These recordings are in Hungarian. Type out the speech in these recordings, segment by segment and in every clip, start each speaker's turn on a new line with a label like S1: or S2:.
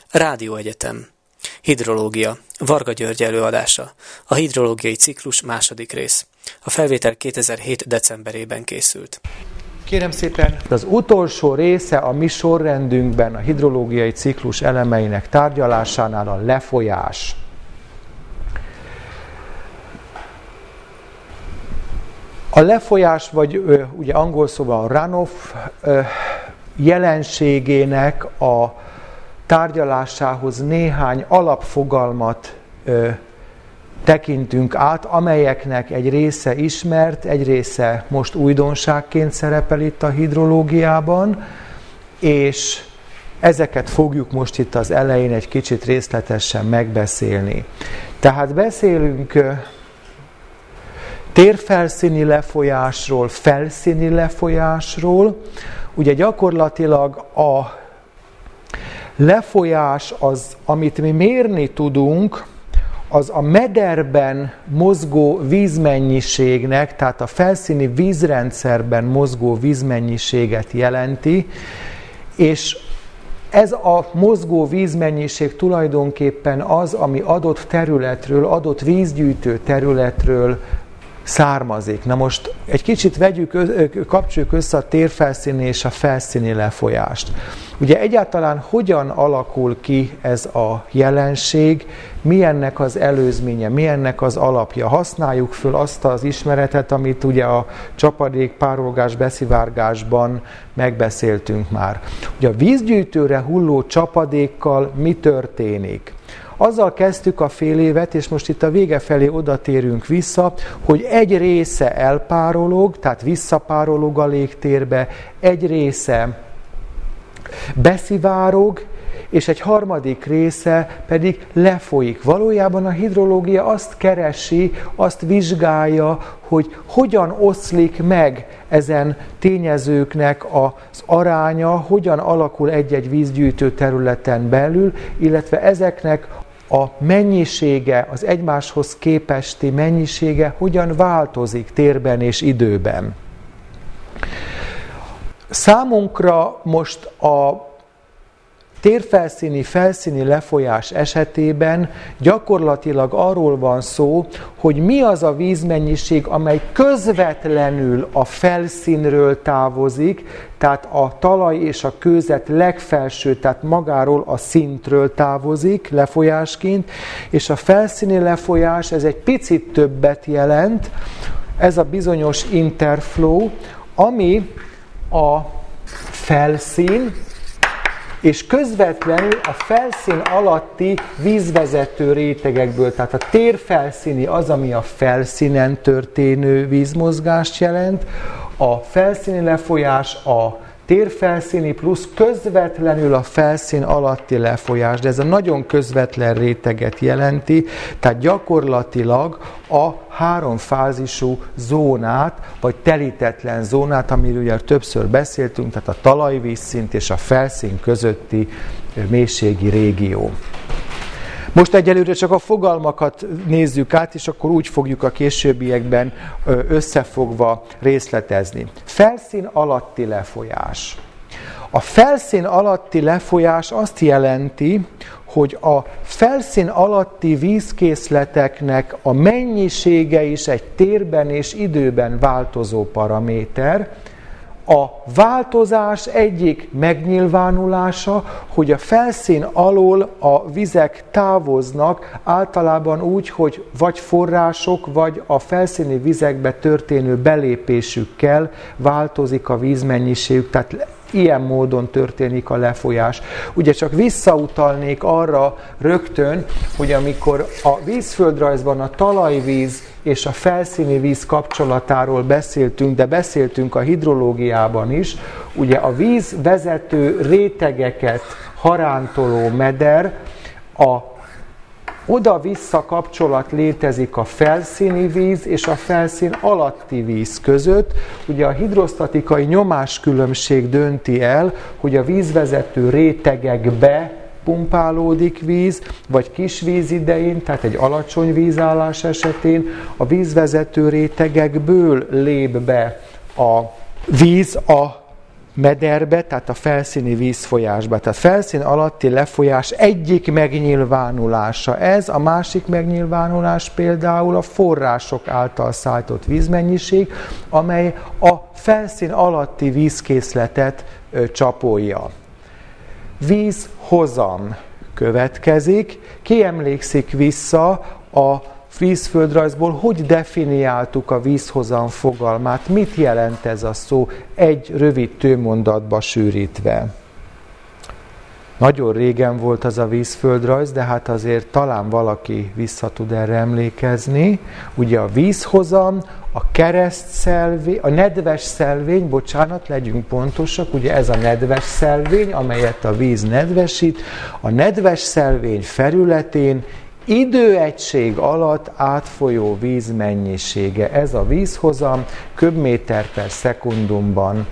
S1: Rádióegyetem. Hidrológia. Varga György előadása. A hidrológiai ciklus második rész. A felvétel 2007. decemberében készült.
S2: Kérem szépen, az utolsó része a mi sorrendünkben a hidrológiai ciklus elemeinek tárgyalásánál a lefolyás. A lefolyás, vagy ugye angol szóval a runoff jelenségének a tárgyalásához néhány alapfogalmat tekintünk át, amelyeknek egy része ismert, egy része most újdonságként szerepel itt a hidrológiában, és ezeket fogjuk most itt az elején egy kicsit részletesen megbeszélni. Tehát beszélünk térfelszíni lefolyásról, felszíni lefolyásról. Ugye gyakorlatilag a lefolyás az, amit mi mérni tudunk, az a mederben mozgó vízmennyiségnek, tehát a felszíni vízrendszerben mozgó vízmennyiséget jelenti, és ez a mozgó vízmennyiség tulajdonképpen az, ami adott területről, adott vízgyűjtő területről származik. Na most egy kicsit kapcsoljuk össze a térfelszíni és a felszíni lefolyást. Ugye egyáltalán hogyan alakul ki ez a jelenség, mi ennek az előzménye, mi ennek az alapja? Használjuk föl azt az ismeretet, amit ugye a csapadék, párolgás, beszivárgásban megbeszéltünk már. Ugye a vízgyűjtőre hulló csapadékkal mi történik? Azzal kezdtük a fél évet, és most itt a vége felé oda térünk vissza, hogy egy része elpárolog, tehát visszapárolog a légtérbe, egy része beszivárog, és egy harmadik része pedig lefolyik. Valójában a hidrológia azt keresi, azt vizsgálja, hogy hogyan oszlik meg ezen tényezőknek az aránya, hogyan alakul egy-egy vízgyűjtő területen belül, illetve ezeknek a mennyisége, az egymáshoz képesti mennyisége hogyan változik térben és időben. Számunkra most a térfelszíni-felszíni lefolyás esetében gyakorlatilag arról van szó, hogy mi az a vízmennyiség, amely közvetlenül a felszínről távozik, tehát a talaj és a kőzet legfelső, tehát magáról a szintről távozik lefolyásként, és a felszíni lefolyás ez egy picit többet jelent, ez a bizonyos interflow, ami a felszín, és közvetlenül a felszín alatti vízvezető rétegekből, tehát a térfelszíni az, ami a felszínen történő vízmozgást jelent, a felszíni lefolyás a térfelszíni plusz közvetlenül a felszín alatti lefolyás, de ez a nagyon közvetlen réteget jelenti, tehát gyakorlatilag a háromfázisú zónát, vagy telítetlen zónát, amiről ugye többször beszéltünk, tehát a talajvízszint és a felszín közötti mélységi régió. Most egyelőre csak a fogalmakat nézzük át, és akkor úgy fogjuk a későbbiekben összefogva részletezni. Felszín alatti lefolyás. A felszín alatti lefolyás azt jelenti, hogy a felszín alatti vízkészleteknek a mennyisége is egy térben és időben változó paraméter. A változás egyik megnyilvánulása, hogy a felszín alól a vizek távoznak, általában úgy, hogy vagy források, vagy a felszíni vizekbe történő belépésükkel változik a vízmennyiségük, tehát ilyen módon történik a lefolyás. Ugye csak visszautalnék arra rögtön, hogy amikor a vízföldrajzban a talajvíz és a felszíni víz kapcsolatáról beszéltünk, de beszéltünk a hidrológiában is, ugye a vízvezető rétegeket harántoló meder, oda-vissza kapcsolat létezik a felszíni víz és a felszín alatti víz között. Ugye a hidrosztatikai nyomáskülönbség dönti el, hogy a vízvezető rétegekbe pumpálódik víz, vagy kis víz idején, tehát egy alacsony vízállás esetén a vízvezető rétegekből lép be a víz a mederbe, tehát a felszíni vízfolyásba. Tehát felszín alatti lefolyás egyik megnyilvánulása ez, a másik megnyilvánulás például a források által szállított vízmennyiség, amely a felszín alatti vízkészletet csapolja. Vízhozam következik. Ki emlékszik vissza a vízföldrajzból, hogy definiáltuk a vízhozam fogalmát, mit jelent ez a szó egy rövid tőmondatba sűrítve. Nagyon régen volt az a vízföldrajz, de hát azért talán valaki vissza tud erre emlékezni. Ugye a vízhozam, a keresztszelvény, a nedves szelvény, bocsánat, legyünk pontosak, ugye ez a nedves szelvény, amelyet a víz nedvesít, a nedves szelvény felületén időegység alatt átfolyó víz mennyisége. Ez a vízhozam köbméter per szekundumban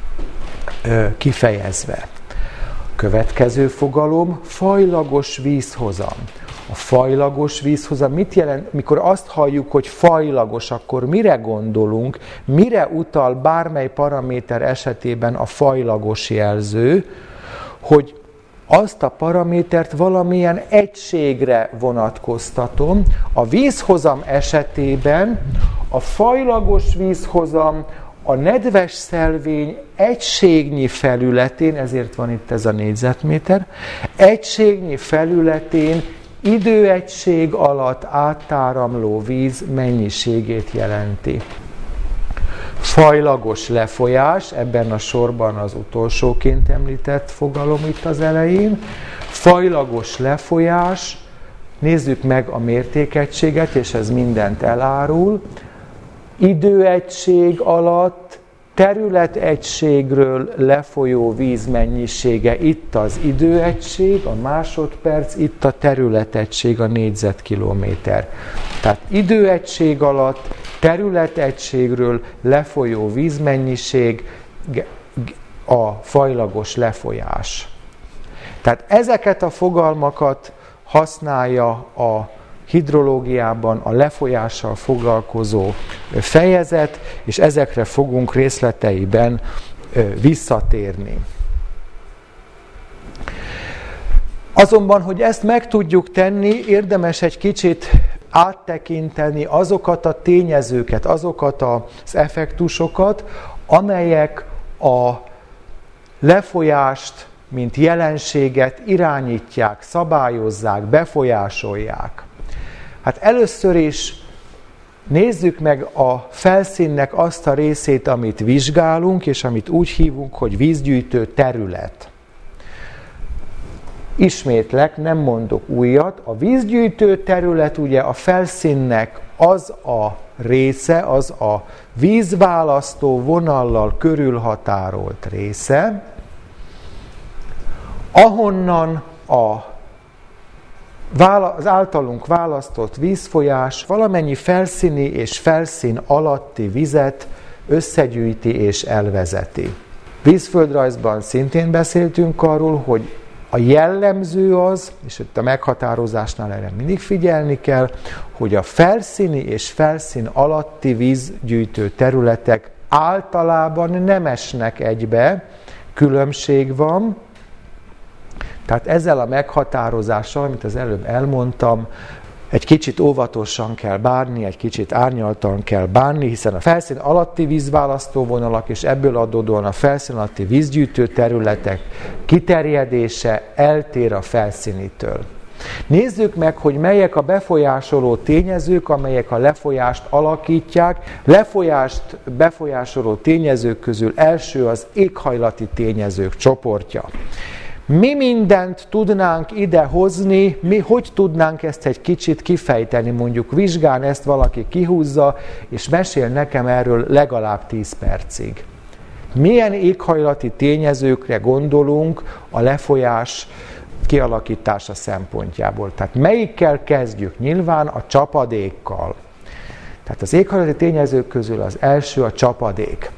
S2: kifejezve. Következő fogalom, fajlagos vízhozam. A fajlagos vízhozam mit jelent? Mikor azt halljuk, hogy fajlagos, akkor mire gondolunk? Mire utal bármely paraméter esetében a fajlagos jelző? Hogy azt a paramétert valamilyen egységre vonatkoztatom. A vízhozam esetében a fajlagos vízhozam a nedves szelvény egységnyi felületén, ezért van itt ez a négyzetméter, egységnyi felületén időegység alatt átáramló víz mennyiségét jelenti. Fajlagos lefolyás, ebben a sorban az utolsóként említett fogalom itt az elején. Fajlagos lefolyás, nézzük meg a mértékegységet, és ez mindent elárul. Időegység alatt területegységről lefolyó víz mennyisége, itt az időegység, a másodperc, itt a területegység, a négyzetkilométer. Tehát időegység alatt területegységről lefolyó vízmennyiség a fajlagos lefolyás. Tehát ezeket a fogalmakat használja a hidrológiában a lefolyással foglalkozó fejezet, és ezekre fogunk részleteiben visszatérni. Azonban, hogy ezt meg tudjuk tenni, érdemes egy kicsit áttekinteni azokat a tényezőket, azokat az effektusokat, amelyek a lefolyást, mint jelenséget irányítják, szabályozzák, befolyásolják. Hát először is nézzük meg a felszínnek azt a részét, amit vizsgálunk, és amit úgy hívunk, hogy vízgyűjtő terület. Ismétlek, nem mondok újat. A vízgyűjtő terület ugye a felszínnek az a része, az a vízválasztó vonallal körülhatárolt része, ahonnan az általunk választott vízfolyás valamennyi felszíni és felszín alatti vizet összegyűjti és elvezeti. Vízföldrajzban szintén beszéltünk arról, hogy a jellemző az, és itt a meghatározásnál erre mindig figyelni kell, hogy a felszíni és felszín alatti vízgyűjtő területek általában nem esnek egybe, különbség van. Tehát ezzel a meghatározással, amit az előbb elmondtam, egy kicsit óvatosan kell bánni, egy kicsit árnyaltan kell bánni, hiszen a felszín alatti vízválasztóvonalak és ebből adódóan a felszín alatti vízgyűjtő területek kiterjedése eltér a felszínitől. Nézzük meg, hogy melyek a befolyásoló tényezők, amelyek a lefolyást alakítják. Lefolyást befolyásoló tényezők közül első az éghajlati tényezők csoportja. Mi mindent tudnánk ide hozni, mi hogy tudnánk ezt egy kicsit kifejteni, mondjuk vizsgán ezt valaki kihúzza, és mesél nekem erről legalább 10 percig. Milyen éghajlati tényezőkre gondolunk a lefolyás kialakítása szempontjából? Tehát melyikkel kezdjük? Nyilván a csapadékkal. Tehát az éghajlati tényezők közül az első a csapadék.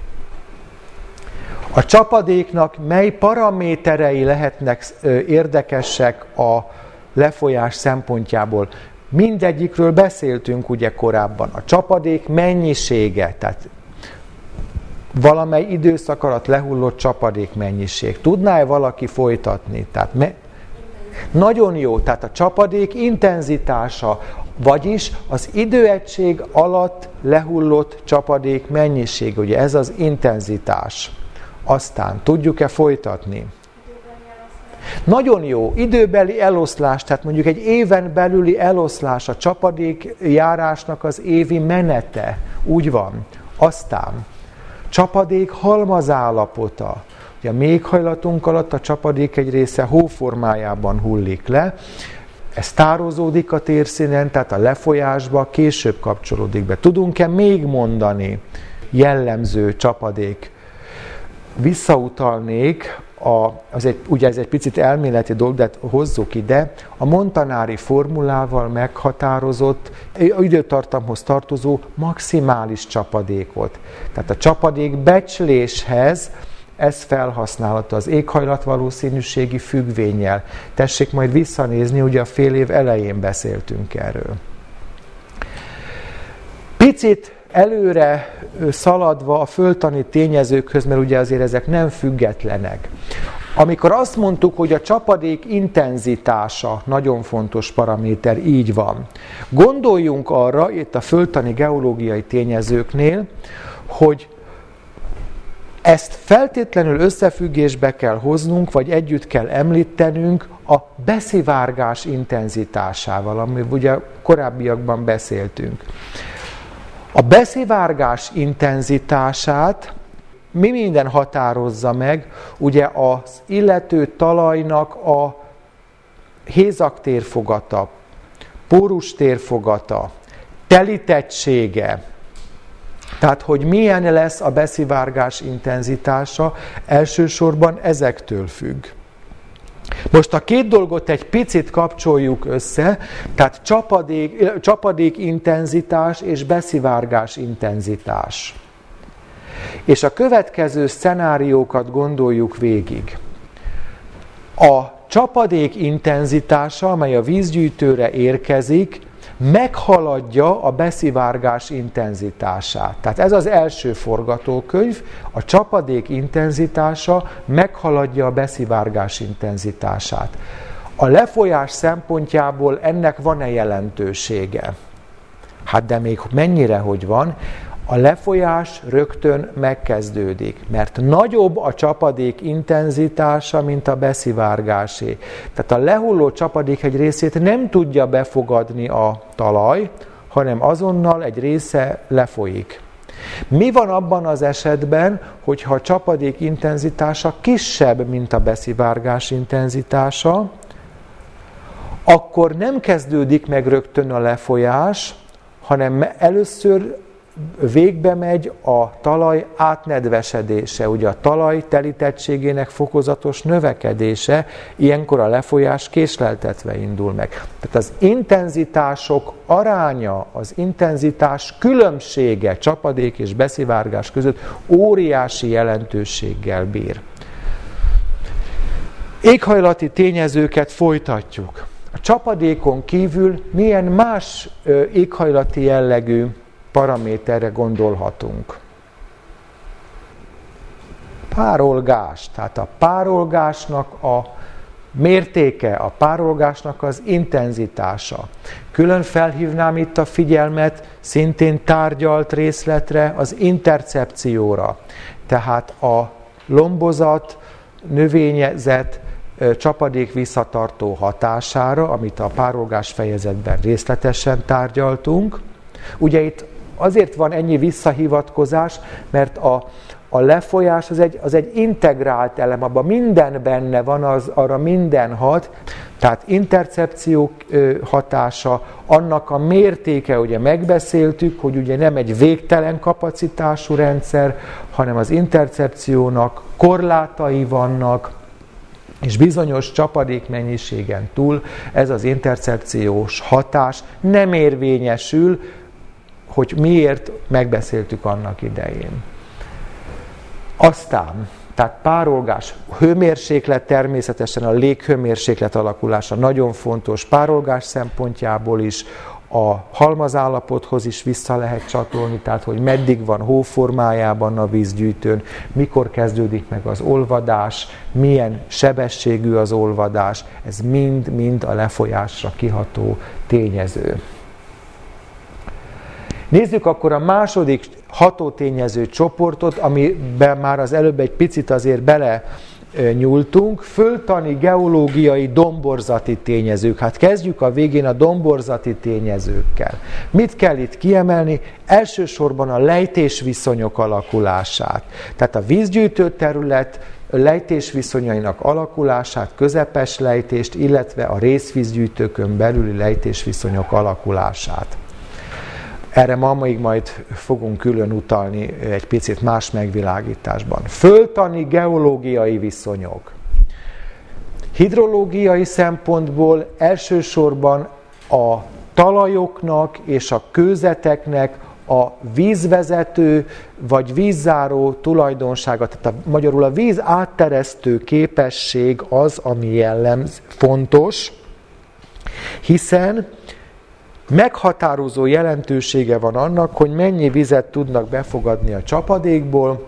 S2: A csapadéknak mely paraméterei lehetnek érdekesek a lefolyás szempontjából? Mindegyikről beszéltünk ugye korábban. A csapadék mennyisége, tehát valamely időszak alatt lehullott csapadék mennyiség. Tudná-e valaki folytatni? Tehát nagyon jó, tehát a csapadék intenzitása, vagyis az időegység alatt lehullott csapadék mennyiség, ugye ez az intenzitás. Aztán tudjuk-e folytatni? Nagyon jó, időbeli eloszlás, tehát mondjuk egy éven belüli eloszlás, a csapadék járásnak az évi menete, úgy van. Aztán csapadék halmazállapota. Ugye a mi éghajlatunk alatt a csapadék egy része hóformájában hullik le, ez tározódik a térszínen, tehát a lefolyásba később kapcsolódik be. Tudunk-e még mondani jellemző csapadék? Visszautalnék, ugye ez egy picit elméleti dolog, de hozzuk ide, a Montanari formulával meghatározott, időtartamhoz tartozó maximális csapadékot. Tehát a csapadék becsléshez ez felhasználható az éghajlat valószínűségi függvénnyel. Tessék majd visszanézni, ugye a fél év elején beszéltünk erről. Picit előre szaladva a földtani tényezőkhöz, mert ugye azért ezek nem függetlenek. Amikor azt mondtuk, hogy a csapadék intenzitása nagyon fontos paraméter, így van. Gondoljunk arra, itt a földtani geológiai tényezőknél, hogy ezt feltétlenül összefüggésbe kell hoznunk, vagy együtt kell említenünk a beszivárgás intenzitásával, amiről ugye korábbiakban beszéltünk. A beszivárgás intenzitását mi minden határozza meg? Ugye az illető talajnak a hézaktérfogata, pórustérfogata, telítettsége. Tehát, hogy milyen lesz a beszivárgás intenzitása, elsősorban ezektől függ. Most a két dolgot egy picit kapcsoljuk össze, tehát csapadék intenzitás és beszivárgás intenzitás. És a következő szenáriókat gondoljuk végig. A csapadék intenzitása, amely a vízgyűjtőre érkezik, meghaladja a beszivárgás intenzitását. Tehát ez az első forgatókönyv, a csapadék intenzitása meghaladja a beszivárgás intenzitását. A lefolyás szempontjából ennek van-e jelentősége? Hát de még mennyire, hogy van? A lefolyás rögtön megkezdődik, mert nagyobb a csapadék intenzitása, mint a beszivárgásé. Tehát a lehulló csapadék egy részét nem tudja befogadni a talaj, hanem azonnal egy része lefolyik. Mi van abban az esetben, hogyha a csapadék intenzitása kisebb, mint a beszivárgás intenzitása, akkor nem kezdődik meg rögtön a lefolyás, hanem először végbe megy a talaj átnedvesedése, ugye a talaj telítettségének fokozatos növekedése, ilyenkor a lefolyás késleltetve indul meg. Tehát az intenzitások aránya, az intenzitás különbsége csapadék és beszivárgás között óriási jelentőséggel bír. Éghajlati tényezőket folytatjuk. A csapadékon kívül milyen más éghajlati jellegű paraméterre gondolhatunk? Párolgás. Tehát a párolgásnak a mértéke, a párolgásnak az intenzitása. Külön felhívnám itt a figyelmet szintén tárgyalt részletre, az intercepcióra. Tehát a lombozat, növényezet, csapadék visszatartó hatására, amit a párolgás fejezetben részletesen tárgyaltunk. Ugye itt azért van ennyi visszahivatkozás, mert a lefolyás az egy integrált elem, abban minden benne van, arra minden hat, tehát intercepció hatása, annak a mértéke, ugye megbeszéltük, hogy ugye nem egy végtelen kapacitású rendszer, hanem az intercepciónak korlátai vannak, és bizonyos csapadékmennyiségen túl ez az intercepciós hatás nem érvényesül, hogy miért megbeszéltük annak idején. Aztán, tehát párolgás, hőmérséklet, természetesen a léghőmérséklet alakulása nagyon fontos párolgás szempontjából is, a halmazállapothoz is vissza lehet csatolni, tehát hogy meddig van hóformájában a vízgyűjtőn, mikor kezdődik meg az olvadás, milyen sebességű az olvadás, ez mind-mind a lefolyásra kiható tényező. Nézzük akkor a második hatótényező csoportot, amiben már az előbb egy picit azért bele nyúltunk, földtani, geológiai, domborzati tényezők. Hát kezdjük a végén a domborzati tényezőkkel. Mit kell itt kiemelni? Elsősorban a lejtésviszonyok alakulását. Tehát a vízgyűjtő terület lejtésviszonyainak alakulását, közepes lejtést, illetve a részvízgyűjtőkön belüli lejtésviszonyok alakulását. Erre még majd fogunk külön utalni egy picit más megvilágításban. Földtani, geológiai viszonyok. Hidrológiai szempontból elsősorban a talajoknak és a kőzeteknek a vízvezető vagy vízzáró tulajdonsága, tehát magyarul a víz átteresztő képesség az, ami fontos, hiszen meghatározó jelentősége van annak, hogy mennyi vizet tudnak befogadni a csapadékból,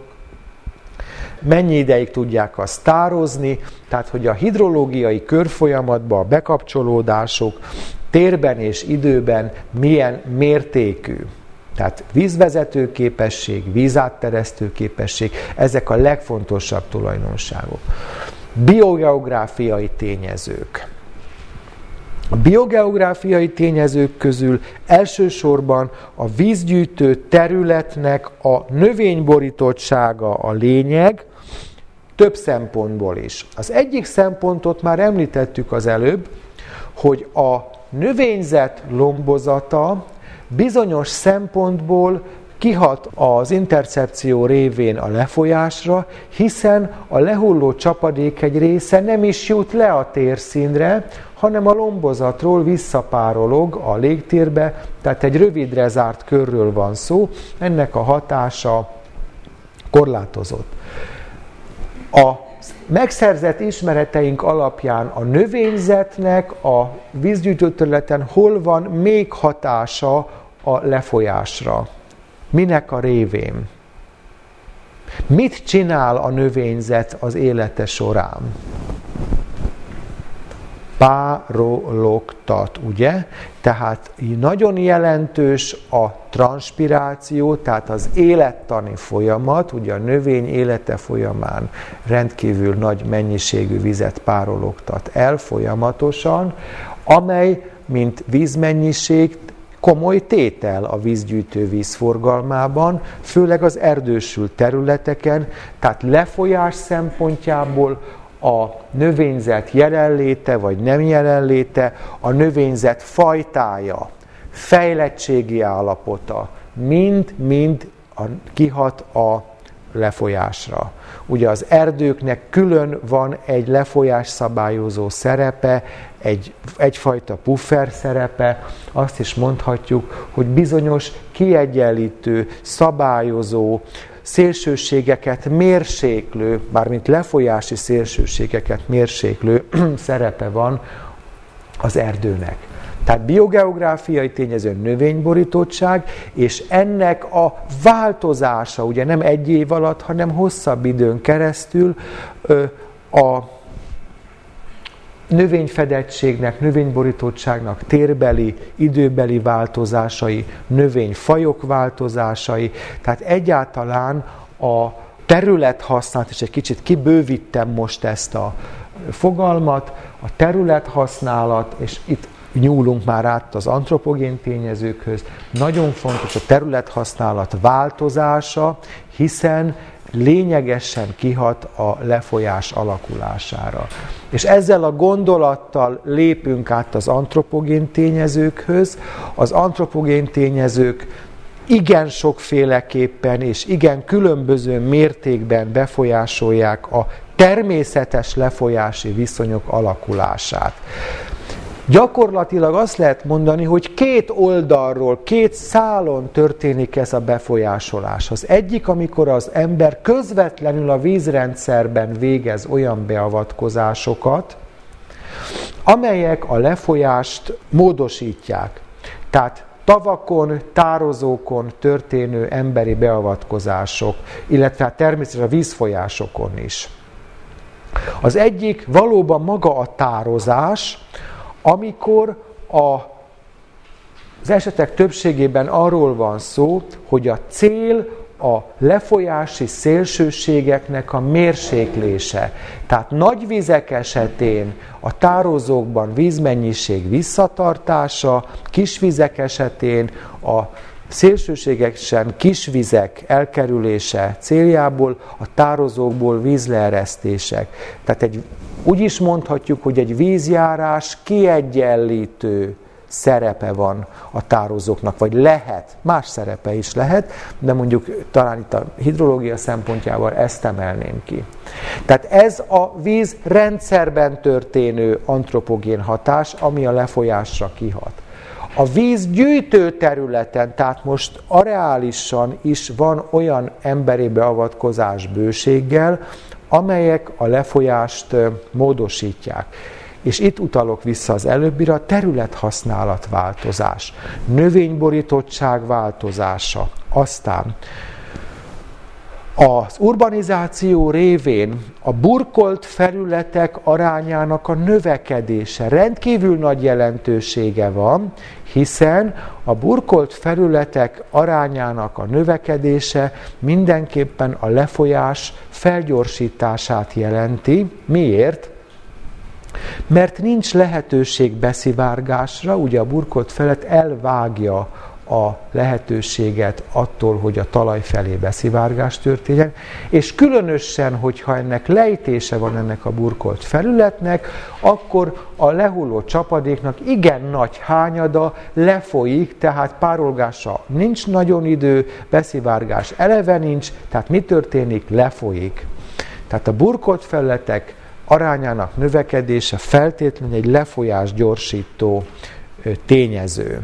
S2: mennyi ideig tudják azt tározni, tehát hogy a hidrológiai körfolyamatban a bekapcsolódások térben és időben milyen mértékű. Tehát vízvezető képesség, vízátteresztő képesség, ezek a legfontosabb tulajdonságok. Biogeográfiai tényezők. A biogeográfiai tényezők közül elsősorban a vízgyűjtő területnek a növényborítottsága a lényeg, több szempontból is. Az egyik szempontot már említettük az előbb, hogy a növényzet lombozata bizonyos szempontból kihat az intercepció révén a lefolyásra, hiszen a lehulló csapadék egy része nem is jut le a térszínre, hanem a lombozatról visszapárolog a légtérbe, tehát egy rövidre zárt körről van szó, ennek a hatása korlátozott. A megszerzett ismereteink alapján a növényzetnek a vízgyűjtőterületen hol van még hatása a lefolyásra? Minek a révén? Mit csinál a növényzet az élete során? Párologtat, ugye? Tehát nagyon jelentős a transpiráció, tehát az élettani folyamat, ugye a növény élete folyamán rendkívül nagy mennyiségű vizet párologtat el folyamatosan, amely, mint vízmennyiség, komoly tétel a vízgyűjtő vízforgalmában, főleg az erdősült területeken, tehát lefolyás szempontjából a növényzet jelenléte vagy nem jelenléte, a növényzet fajtája, fejlettségi állapota, mind kihat a lefolyásra. Ugye az erdőknek külön van egy lefolyás szabályozó szerepe, egyfajta puffer szerepe, azt is mondhatjuk, hogy bizonyos kiegyenlítő, szabályozó, szélsőségeket mérséklő, mármint lefolyási szélsőségeket mérséklő szerepe van az erdőnek. Tehát biogeográfiai tényező növényborítottság, és ennek a változása, ugye nem egy év alatt, hanem hosszabb időn keresztül a növényfedettségnek, növényborítottságnak térbeli, időbeli változásai, növényfajok változásai, tehát egyáltalán a területhasználat, és egy kicsit kibővítem most ezt a fogalmat, a területhasználat, és itt nyúlunk már át az antropogén tényezőkhöz, nagyon fontos a területhasználat változása, hiszen lényegesen kihat a lefolyás alakulására. És ezzel a gondolattal lépünk át az antropogén tényezőkhöz. Az antropogén tényezők igen sokféleképpen és igen különböző mértékben befolyásolják a természetes lefolyási viszonyok alakulását. Gyakorlatilag azt lehet mondani, hogy két oldalról, két szálon történik ez a befolyásolás. Az egyik, amikor az ember közvetlenül a vízrendszerben végez olyan beavatkozásokat, amelyek a lefolyást módosítják. Tehát tavakon, tározókon történő emberi beavatkozások, illetve természetesen a vízfolyásokon is. Az egyik valóban maga a tározás, amikor az esetek többségében arról van szó, hogy a cél a lefolyási szélsőségeknek a mérséklése. Tehát nagy vizek esetén a tározókban vízmennyiség visszatartása, kis vizek esetén a szélsőségesen kis vizek elkerülése céljából a tározókból vízleeresztések. Tehát úgy is mondhatjuk, hogy egy vízjárás kiegyenlítő szerepe van a tározóknak, vagy lehet, más szerepe is lehet, de mondjuk talán itt a hidrológia szempontjából ezt emelném ki. Tehát ez a víz rendszerben történő antropogén hatás, ami a lefolyásra kihat. A víz gyűjtő területen, tehát most areálisan is van olyan emberi beavatkozás bőséggel, amelyek a lefolyást módosítják. És itt utalok vissza az előbbire, a területhasználat változás, növényborítottság változása, aztán az urbanizáció révén a burkolt felületek arányának a növekedése rendkívül nagy jelentősége van, hiszen a burkolt felületek arányának a növekedése mindenképpen a lefolyás felgyorsítását jelenti. Miért? Mert nincs lehetőség beszivárgásra, ugye a burkolt felület elvágja a lehetőséget attól, hogy a talaj felé beszivárgás történjen, és különösen, hogyha ennek lejtése van ennek a burkolt felületnek, akkor a lehulló csapadéknak igen nagy hányada lefolyik, tehát párolgásra nincs nagyon idő, beszivárgás eleve nincs, tehát mi történik? Lefolyik. Tehát a burkolt felületek arányának növekedése feltétlenül egy lefolyás gyorsító tényező.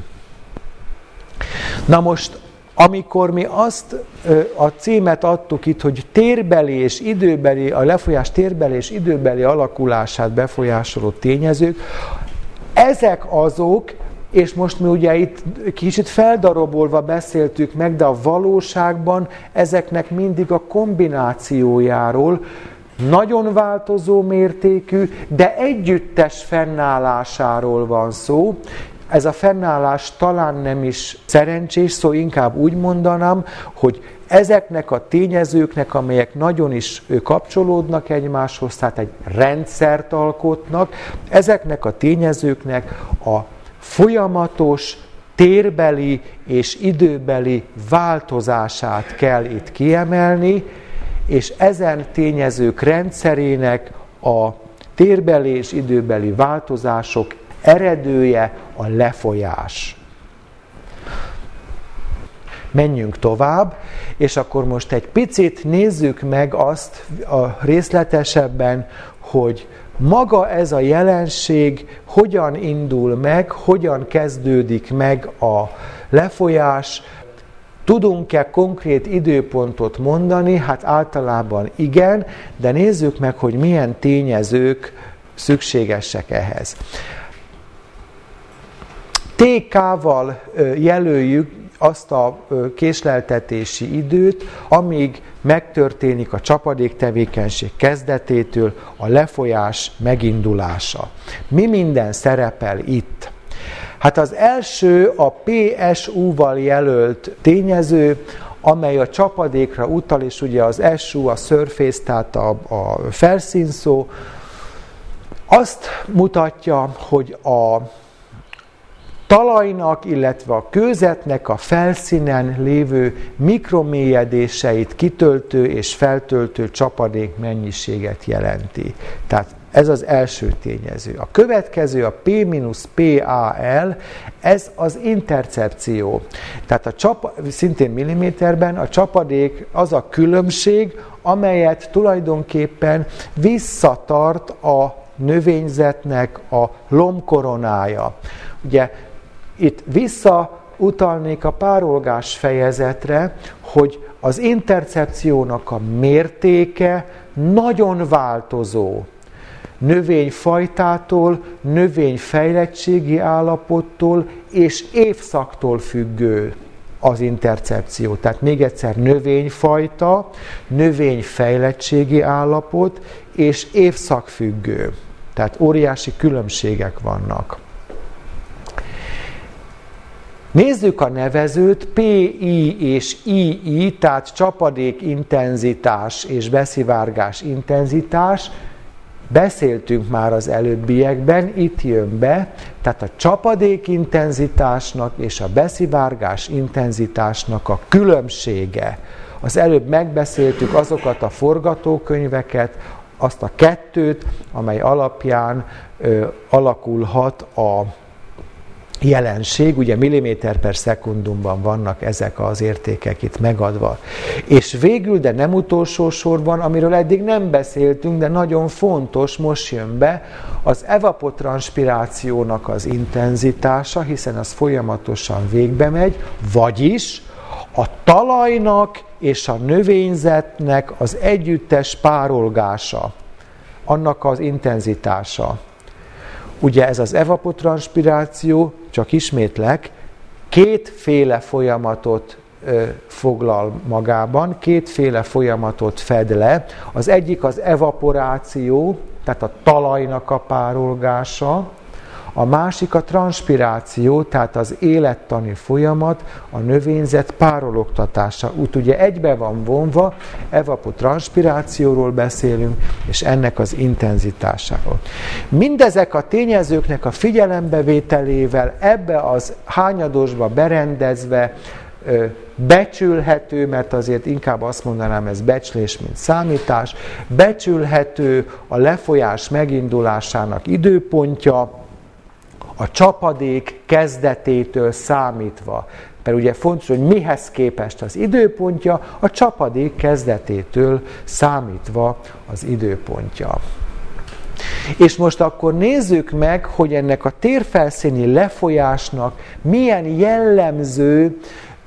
S2: Na most, amikor mi azt a címet adtuk itt, hogy térbeli és időbeli, a lefolyás térbeli és időbeli alakulását befolyásoló tényezők, ezek azok, és most mi ugye itt kicsit feldarabolva beszéltük meg, de a valóságban ezeknek mindig a kombinációjáról, nagyon változó mértékű, de együttes fennállásáról van szó. Ez a fennállás talán nem is szerencsés, szóval inkább úgy mondanám, hogy ezeknek a tényezőknek, amelyek nagyon is kapcsolódnak egymáshoz, tehát egy rendszert alkotnak, ezeknek a tényezőknek a folyamatos térbeli és időbeli változását kell itt kiemelni, és ezen tényezők rendszerének a térbeli és időbeli változások eredője a lefolyás. Menjünk tovább, és akkor most egy picit nézzük meg azt a részletesebben, hogy maga ez a jelenség hogyan indul meg, hogyan kezdődik meg a lefolyás. Tudunk-e konkrét időpontot mondani? Hát általában igen, de nézzük meg, hogy milyen tényezők szükségesek ehhez. TK-val jelöljük azt a késleltetési időt, amíg megtörténik a csapadéktevékenység kezdetétől a lefolyás megindulása. Mi minden szerepel itt? Hát az első a PSU-val jelölt tényező, amely a csapadékra utal, és ugye az SU, a surface, tehát a felszínszó, azt mutatja, hogy a talajnak, illetve a kőzetnek a felszínen lévő mikromélyedéseit kitöltő és feltöltő csapadék mennyiséget jelenti. Tehát ez az első tényező. A következő a P-PAL, ez az intercepció. Tehát szintén milliméterben a csapadék az a különbség, amelyet tulajdonképpen visszatart a növényzetnek a lombkoronája. Ugye itt visszautalnék a párolgás fejezetre, hogy az intercepciónak a mértéke nagyon változó. növényfajtától, növényfejlettségi állapottól és évszaktól függő az intercepció. Tehát még egyszer növényfajta, növényfejlettségi állapot és évszak függő. Tehát óriási különbségek vannak. Nézzük a nevezőt, PI és II, tehát csapadék intenzitás és beszivárgás intenzitás. Beszéltünk már az előbbiekben, itt jön be, tehát a csapadék intenzitásnak és a beszivárgás intenzitásnak a különbsége. Az előbb megbeszéltük azokat a forgatókönyveket, azt a kettőt, amely alapján alakulhat a jelenség, ugye milliméter per szekundumban vannak ezek az értékek itt megadva. És végül, de nem utolsó sorban, amiről eddig nem beszéltünk, de nagyon fontos, most jön be, az evapotranspirációnak az intenzitása, hiszen az folyamatosan végbe megy, vagyis a talajnak és a növényzetnek az együttes párolgása, annak az intenzitása. Ugye ez az evapotranspiráció, csak ismétlek, kétféle folyamatot foglal magában, kétféle folyamatot fed le. Az egyik az evaporáció, tehát a talajnak a párolgása, a másik a transpiráció, tehát az élettani folyamat, a növényzet párologtatása. Úgy ugye egybe van vonva, evapotranspirációról beszélünk, és ennek az intenzitásáról. Mindezek a tényezőknek a figyelembevételével ebbe az hányadosba berendezve becsülhető, mert azért inkább azt mondanám, ez becslés, mint számítás, becsülhető a lefolyás megindulásának időpontja, a csapadék kezdetétől számítva. Mert ugye fontos, hogy mihez képest az időpontja, a csapadék kezdetétől számítva az időpontja. És most akkor nézzük meg, hogy ennek a térfelszíni lefolyásnak milyen jellemző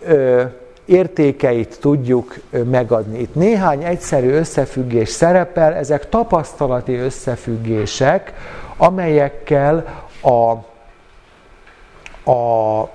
S2: értékeit tudjuk megadni. Itt néhány egyszerű összefüggés szerepel, ezek tapasztalati összefüggések, amelyekkel a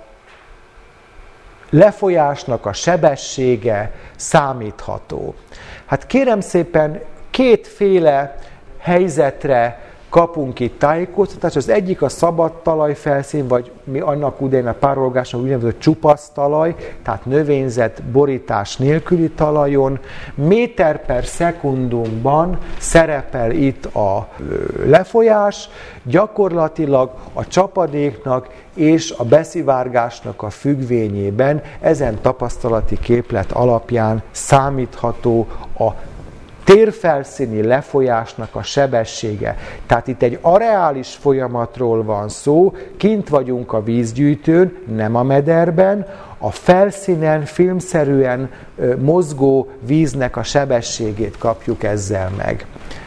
S2: lefolyásnak a sebessége számítható. Hát kérem szépen, kétféle helyzetre kapunk itt tájékoztatást. Az egyik a szabad talajfelszín, vagy mi annak udén a párolgásnak úgynevezett csupasz talaj, tehát növényzet borítás nélküli talajon. Méter per szekundumban szerepel itt a lefolyás, gyakorlatilag a csapadéknak és a beszivárgásnak a függvényében ezen tapasztalati képlet alapján számítható a térfelszíni lefolyásnak a sebessége. Tehát itt egy areális folyamatról van szó, kint vagyunk a vízgyűjtőn, nem a mederben, a felszínen filmszerűen mozgó víznek a sebességét kapjuk ezzel meg.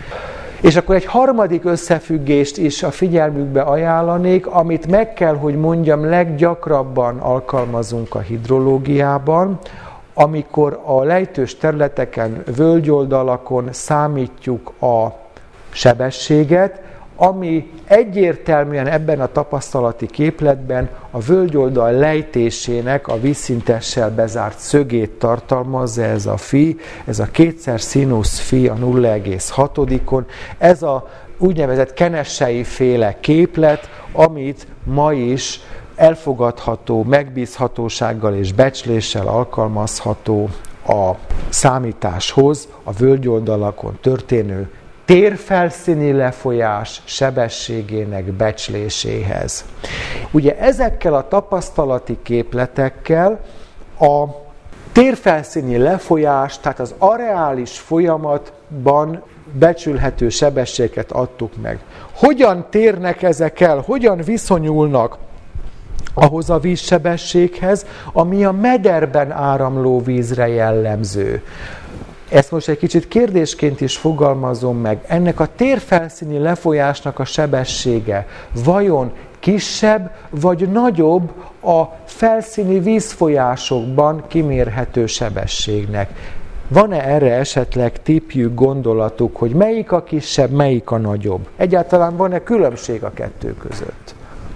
S2: És akkor egy harmadik összefüggést is a figyelmükbe ajánlanék, amit meg kell, hogy mondjam, leggyakrabban alkalmazunk a hidrológiában, amikor a lejtős területeken, völgyoldalakon számítjuk a sebességet, ami egyértelműen ebben a tapasztalati képletben a völgyoldal lejtésének a vízszintessel bezárt szögét tartalmazza, ez a phi, ez a 2x sinus phi a 0,6-on. Ez a úgynevezett Kenessei féle képlet, amit ma is elfogadható, megbízhatósággal és becsléssel alkalmazható a számításhoz, a völgyoldalakon történő térfelszíni lefolyás sebességének becsléséhez. Ugye ezekkel a tapasztalati képletekkel a térfelszíni lefolyás, tehát az areális folyamatban becsülhető sebességet adtuk meg. Hogyan térnek ezek el, hogyan viszonyulnak ahhoz a vízsebességhez, ami a mederben áramló vízre jellemző? Ezt most egy kicsit kérdésként is fogalmazom meg. Ennek a térfelszíni lefolyásnak a sebessége vajon kisebb vagy nagyobb a felszíni vízfolyásokban kimérhető sebességnek? Van-e erre esetleg tippjük, gondolatuk, hogy melyik a kisebb, melyik a nagyobb? Egyáltalán van-e különbség a kettő között?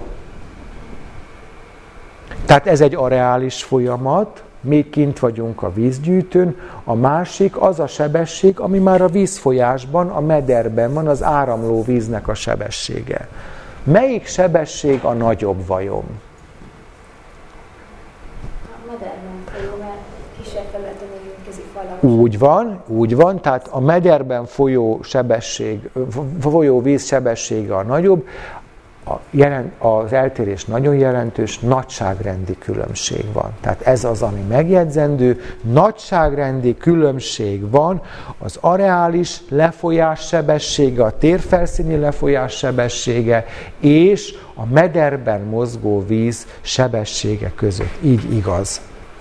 S2: Tehát ez egy areális folyamat, még kint vagyunk a vízgyűjtőn, a másik az a sebesség, ami már a vízfolyásban, a mederben van, az áramló víznek a sebessége. Melyik sebesség a nagyobb vajon?
S3: A mederben folyó, mert kisebb területen érkezik valahogy.
S2: Úgy van, tehát a mederben folyó víz sebessége a nagyobb, az eltérés nagyon jelentős, nagyságrendi különbség van. Tehát ez az, ami megjegyzendő, nagyságrendi különbség van az areális lefolyás sebessége, a térfelszíni lefolyás sebessége és a mederben mozgó víz sebessége között. Így igaz.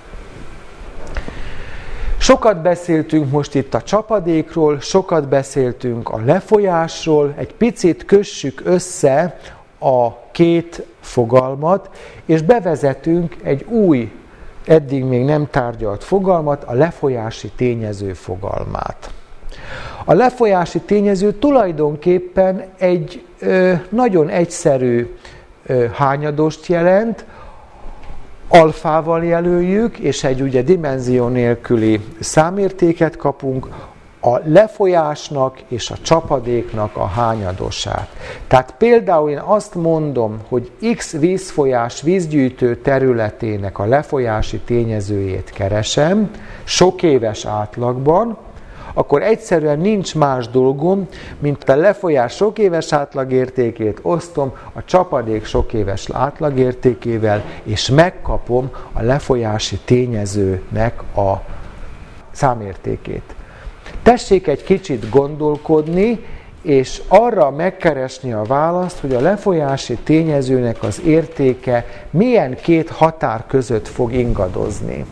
S2: Sokat beszéltünk most itt a csapadékról, sokat beszéltünk a lefolyásról, egy picit kössük össze a két fogalmat, és bevezetünk egy új, eddig még nem tárgyalt fogalmat, a lefolyási tényező fogalmát. A lefolyási tényező tulajdonképpen egy nagyon egyszerű hányadost jelent, alfával jelöljük, és egy ugye dimenzió nélküli számértéket kapunk, a lefolyásnak és a csapadéknak a hányadosát. Tehát például én azt mondom, hogy X vízfolyás vízgyűjtő területének a lefolyási tényezőjét keresem, sok éves átlagban, akkor egyszerűen nincs más dolgom, mint a lefolyás sok éves átlagértékét osztom a csapadék sok éves átlagértékével, és megkapom a lefolyási tényezőnek a számértékét. Tessék egy kicsit gondolkodni, és arra megkeresni a választ, hogy a lefolyási tényezőnek az értéke milyen két határ között fog ingadozni.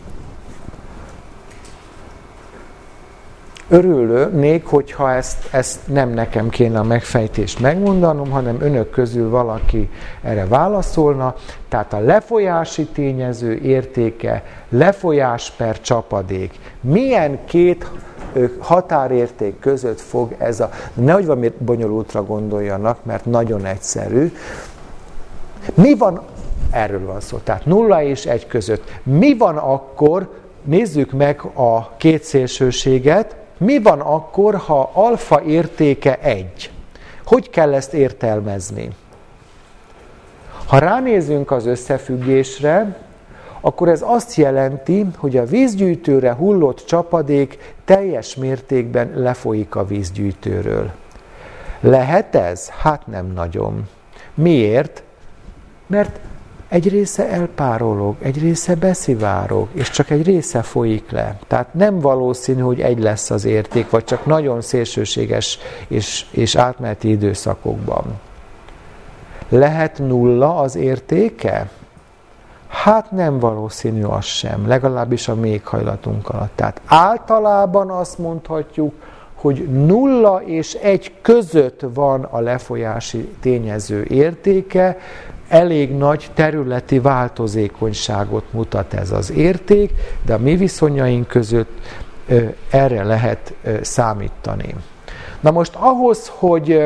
S2: Örülnék, hogyha ezt nem nekem kéne a megfejtést megmondanom, hanem önök közül valaki erre válaszolna. Tehát a lefolyási tényező értéke, lefolyás per csapadék. Milyen két határérték között fog ez a... Nehogy valami bonyolultra gondoljanak, mert nagyon egyszerű. Mi van, erről van szó, tehát 0 és 1 között. Mi van akkor, nézzük meg a két szélsőséget, mi van akkor, ha alfa értéke 1? Hogy kell ezt értelmezni? Ha ránézünk az összefüggésre, akkor ez azt jelenti, hogy a vízgyűjtőre hullott csapadék teljes mértékben lefolyik a vízgyűjtőről. Lehet ez? Hát nem nagyon. Miért? Mert egy része elpárolog, egy része beszivárog, és csak egy része folyik le. Tehát nem valószínű, hogy 1 lesz az érték, vagy csak nagyon szélsőséges és átmeneti időszakokban. Lehet 0 az értéke? Hát nem valószínű az sem, legalábbis a méghajlatunk alatt. Tehát általában azt mondhatjuk, hogy 0 és 1 között van a lefolyási tényező értéke, elég nagy területi változékonyságot mutat ez az érték, de a mi viszonyaink között erre lehet számítani. Na most ahhoz, hogy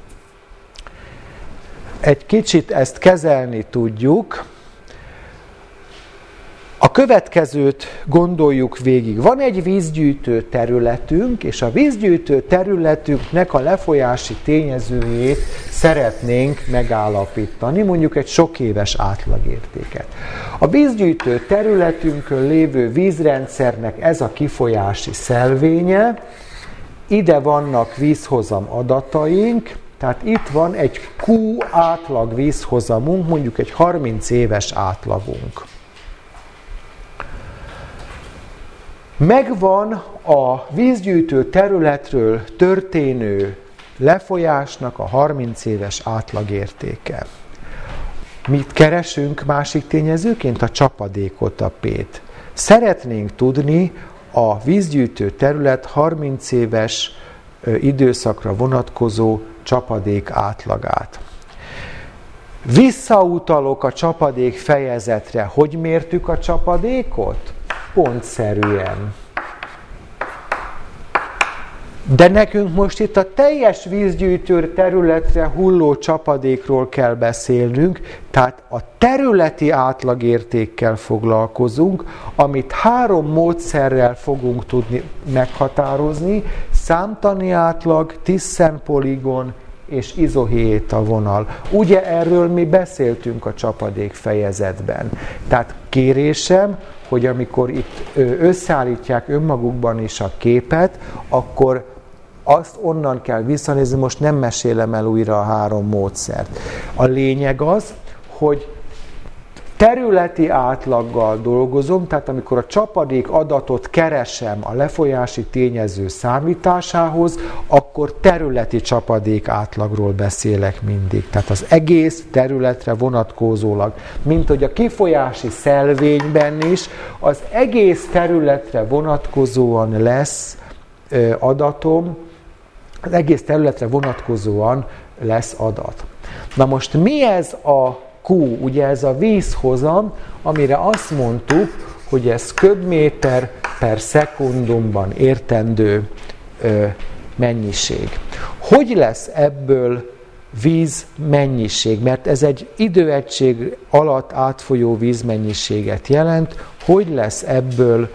S2: egy kicsit ezt kezelni tudjuk, a következőt gondoljuk végig. Van egy vízgyűjtő területünk, és a vízgyűjtő területünknek a lefolyási tényezőjét szeretnénk megállapítani, mondjuk egy sok éves átlagértéket. A vízgyűjtő területünkön lévő vízrendszernek ez a kifolyási szelvénye, ide vannak vízhozam adataink, tehát itt van egy Q átlag vízhozamunk, mondjuk egy 30 éves átlagunk. Megvan a vízgyűjtő területről történő lefolyásnak a 30 éves átlagértéke. Mit keresünk másik tényezőként? A csapadékot, a P-t. Szeretnénk tudni a vízgyűjtő terület 30 éves időszakra vonatkozó csapadék átlagát. Visszautalok a csapadék fejezetre. Hogy mértük a csapadékot? Pontszerűen. De nekünk most itt a teljes vízgyűjtő területre hulló csapadékról kell beszélnünk, tehát a területi átlagértékkel foglalkozunk, amit 3 módszerrel fogunk tudni meghatározni: számtani átlag, Thyssen poligon és izohiéta vonal. Ugye erről mi beszéltünk a csapadék fejezetben. Tehát kérésem, hogy amikor itt összeállítják önmagukban is a képet, akkor azt onnan kell visszanézni, most nem mesélem el újra a 3 módszert. A lényeg az, hogy területi átlaggal dolgozom, tehát amikor a csapadék adatot keresem a lefolyási tényező számításához, akkor területi csapadék átlagról beszélek mindig. Tehát az egész területre vonatkozólag, mint hogy a kifolyási szelvényben is az egész területre vonatkozóan lesz adatom, az egész területre vonatkozóan lesz adat. Na most mi ez a Q? Ugye ez a vízhozam, amire azt mondtuk, hogy ez köbméter per szekundumban értendő mennyiség. Hogy lesz ebből vízmennyiség? Mert ez egy időegység alatt átfolyó vízmennyiséget jelent. Hogy lesz ebből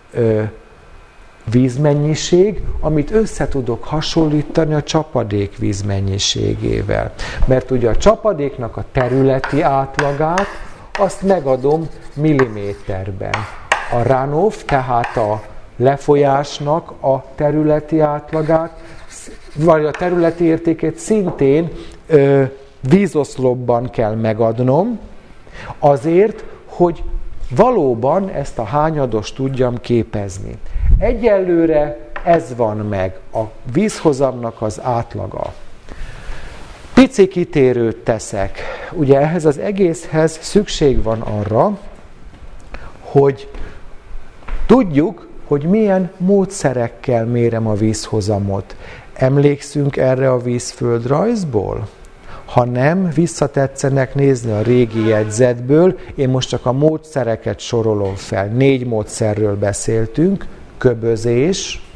S2: vízmennyiség, amit össze tudok hasonlítani a csapadék vízmennyiségével. Mert ugye a csapadéknak a területi átlagát, azt megadom milliméterben. A runoff, tehát a lefolyásnak a területi átlagát, vagy a területi értékét szintén vízoszlopban kell megadnom, azért, hogy valóban ezt a hányadost tudjam képezni. Egyelőre ez van meg, a vízhozamnak az átlaga. Pici kitérőt teszek. Ugye ehhez az egészhez szükség van arra, hogy tudjuk, hogy milyen módszerekkel mérem a vízhozamot. Emlékszünk erre a vízföldrajzból? Ha nem, visszatetszenek nézni a régi jegyzetből, én most csak a módszereket sorolom fel. 4 módszerről beszéltünk: köbözés,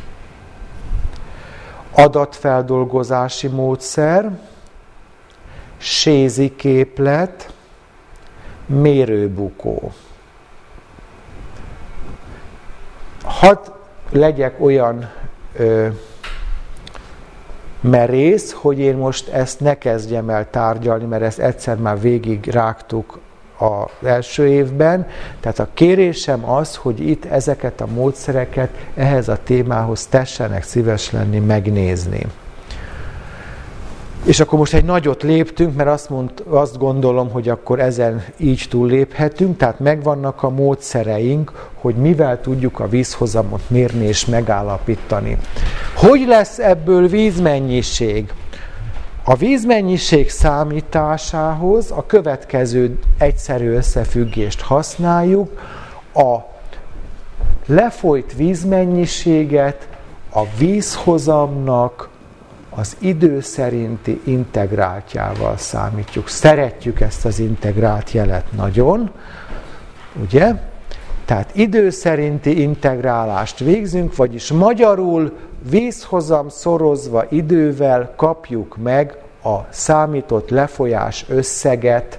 S2: adatfeldolgozási módszer, sézi képlet, mérőbukó. Hadd legyek olyan merész, hogy én most ezt ne kezdjem el tárgyalni, mert ezt egyszer már végig rágtuk az első évben. Tehát a kérésem az, hogy itt ezeket a módszereket ehhez a témához tessenek szíves lenni megnézni. És akkor most egy nagyot léptünk, mert azt gondolom, hogy akkor ezen így túlléphetünk, tehát megvannak a módszereink, hogy mivel tudjuk a vízhozamot mérni és megállapítani. Hogy lesz ebből vízmennyiség? A vízmennyiség számításához a következő egyszerű összefüggést használjuk: a lefolyt vízmennyiséget a vízhozamnak az idő szerinti integráltjával számítjuk. Szeretjük ezt az integrált jelet nagyon, ugye? Tehát idő szerinti integrálást végzünk, vagyis magyarul vízhozam szorozva idővel kapjuk meg a számított lefolyás összeget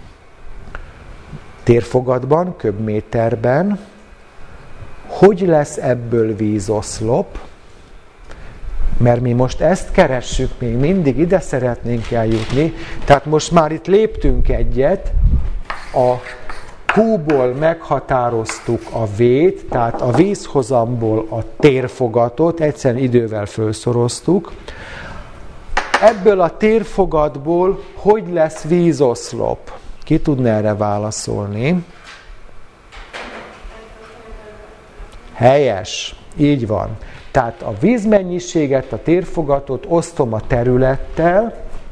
S2: térfogatban, köbméterben. Hogy lesz ebből vízoszlop? Mert mi most ezt keressük, még mindig ide szeretnénk eljutni. Tehát most már itt léptünk egyet, a Q-ból meghatároztuk a V-t, tehát a vízhozamból a térfogatot, egyszerűen idővel felszoroztuk. Ebből a térfogatból hogy lesz vízoszlop? Ki tudna erre válaszolni? Helyes, így van. Tehát a vízmennyiséget, a térfogatot osztom a területtel,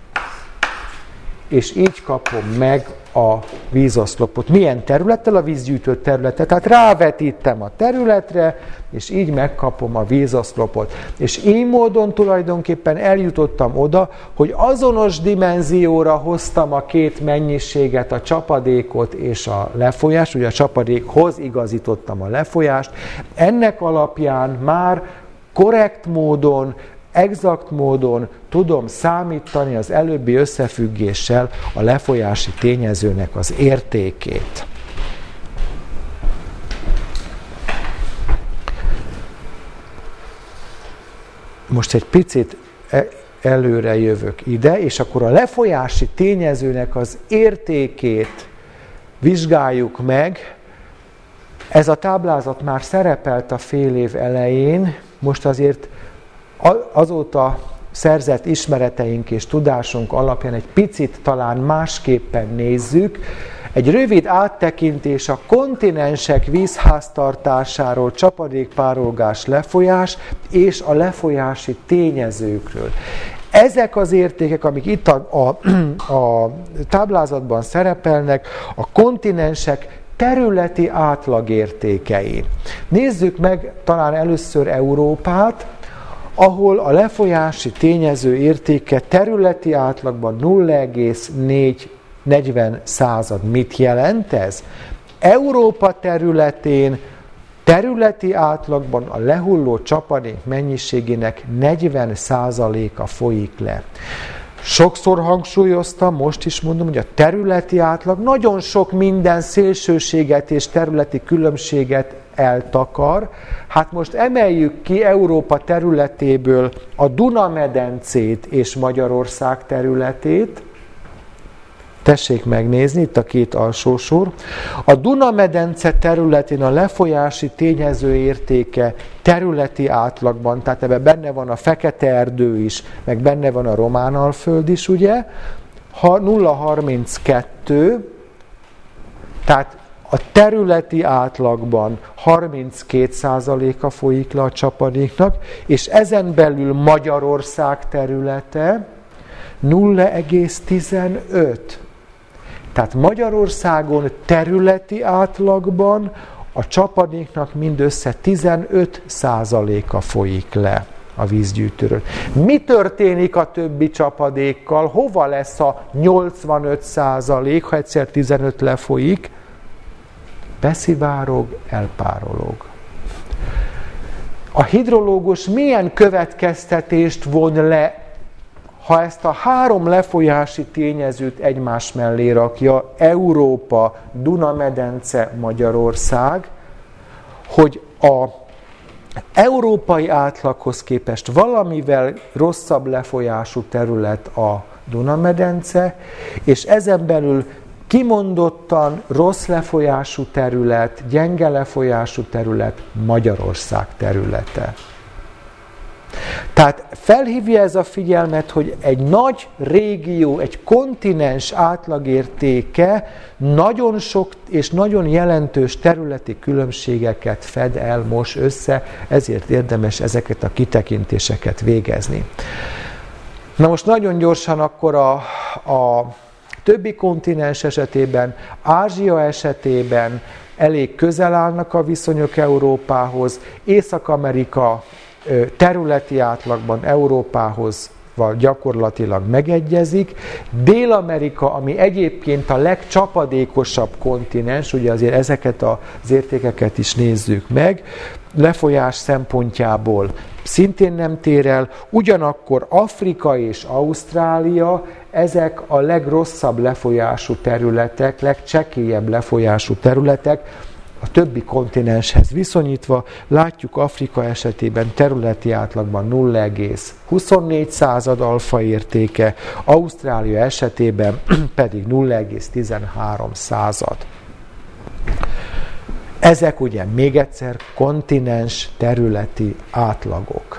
S2: és így kapom meg a vízoszlopot. Milyen területtel? A vízgyűjtő területet. Tehát rávetítem a területre, és így megkapom a vízoszlopot. És így módon tulajdonképpen eljutottam oda, hogy azonos dimenzióra hoztam a két mennyiséget, a csapadékot és a lefolyást. Ugye a csapadékhoz igazítottam a lefolyást. Ennek alapján már korrekt módon, exakt módon tudom számítani az előbbi összefüggéssel a lefolyási tényezőnek az értékét. Most egy picit előre jövök ide, és akkor a lefolyási tényezőnek az értékét vizsgáljuk meg. Ez a táblázat már szerepelt a fél év elején, most azért azóta szerzett ismereteink és tudásunk alapján egy picit talán másképpen nézzük. Egy rövid áttekintés a kontinensek vízháztartásáról, csapadékpárolgás, lefolyás és a lefolyási tényezőkről. Ezek az értékek, amik itt a táblázatban szerepelnek, a kontinensek területi átlagértékei. Nézzük meg talán először Európát, ahol a lefolyási tényező értéke területi átlagban 0,440. Mit jelent ez? Európa területén területi átlagban a lehulló csapadék mennyiségének 40%-a folyik le. Sokszor hangsúlyoztam, most is mondom, hogy a területi átlag nagyon sok minden szélsőséget és területi különbséget eltakar. Hát most emeljük ki Európa területéből a Duna-medencét és Magyarország területét. Tessék megnézni, itt a két alsó sor. A Duna-medence területén a lefolyási tényező értéke területi átlagban, tehát ebben benne van a Fekete-erdő is, meg benne van a Román-alföld is, ugye? 0,32, tehát a területi átlagban 32%-a folyik le a csapadéknak, és ezen belül Magyarország területe 0,15. Tehát Magyarországon területi átlagban a csapadéknak mindössze 15%-a folyik le a vízgyűjtőről. Mi történik a többi csapadékkal? Hova lesz a 85%, ha egyszer 15 lefolyik? Beszivárog, elpárolog. A hidrológus milyen következtetést von le, ha ezt a három lefolyási tényezőt egymás mellé rakja, Európa, Duna-medence, Magyarország, hogy a európai átlaghoz képest valamivel rosszabb lefolyású terület a Duna-medence, és ezen belül kimondottan rossz lefolyású terület, gyenge lefolyású terület Magyarország területe. Tehát felhívja ez a figyelmet, hogy egy nagy régió, egy kontinens átlagértéke nagyon sok és nagyon jelentős területi különbségeket fed el, mos össze, ezért érdemes ezeket a kitekintéseket végezni. Na most nagyon gyorsan akkor a többi kontinens esetében, Ázsia esetében elég közel állnak a viszonyok Európához, Észak-Amerika területi átlagban Európához gyakorlatilag megegyezik. Dél-Amerika, ami egyébként a legcsapadékosabb kontinens, ugye azért ezeket az értékeket is nézzük meg, lefolyás szempontjából szintén nem tér el, ugyanakkor Afrika és Ausztrália, ezek a legrosszabb lefolyású területek, legcsekélyebb lefolyású területek, a többi kontinenshez viszonyítva. Látjuk Afrika esetében területi átlagban 0,24 alfa értéke, Ausztrália esetében pedig 0,13. Ezek ugye még egyszer kontinens területi átlagok.